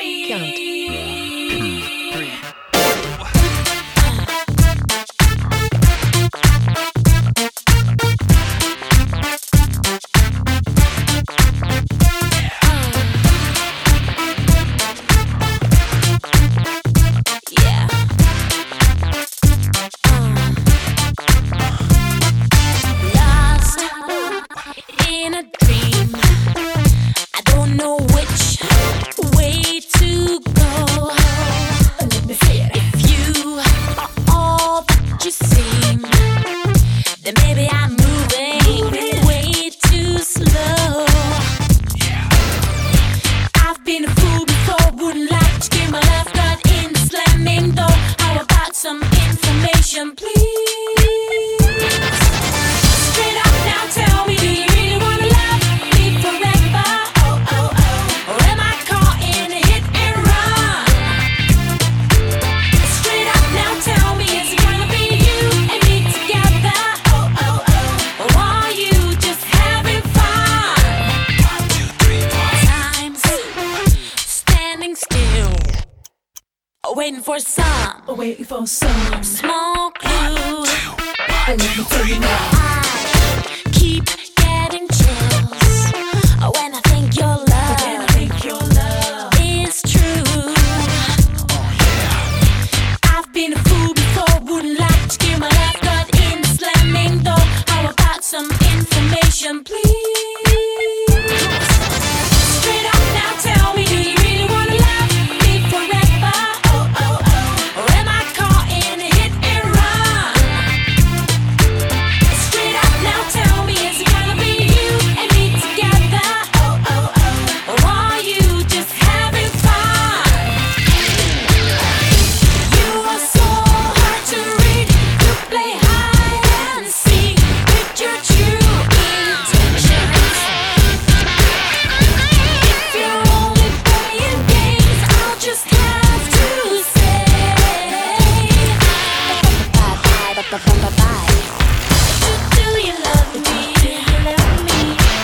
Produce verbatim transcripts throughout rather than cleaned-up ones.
Waiting for some, waiting for some small clue. And let me tell you now, I keep getting chills when I think your love, when I think your love is true. I've been a fool before, wouldn't like to give my love, got in the slamming door. How about some information, please? Straight up now, tell me, do you really wanna love me forever? Or am I caught in a hit and run? Straight up now, tell me, is it gonna be you and me together? Or are you just having fun? You are so hard to read, you play hide and seek with your true intentions. If you're only playing games, I'll just have to say, bye bye bye bye bye. Do you love me? Do you love me?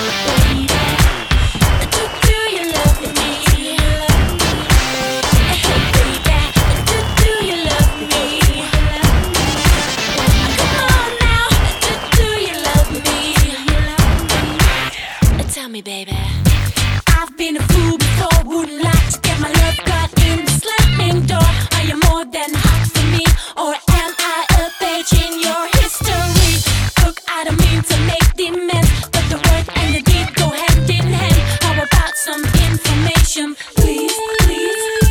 Do do you love me? Do you love me? Hey baby, do do you love me? Come on now, do do you love me? Tell me, baby. I've been a fool before, wouldn't like to get my love got in the slamming door. Are you more than hot for me, or am I a page in your history? Look, I don't mean to make demands, but the word and the deed go hand in hand. How about some information, please, please?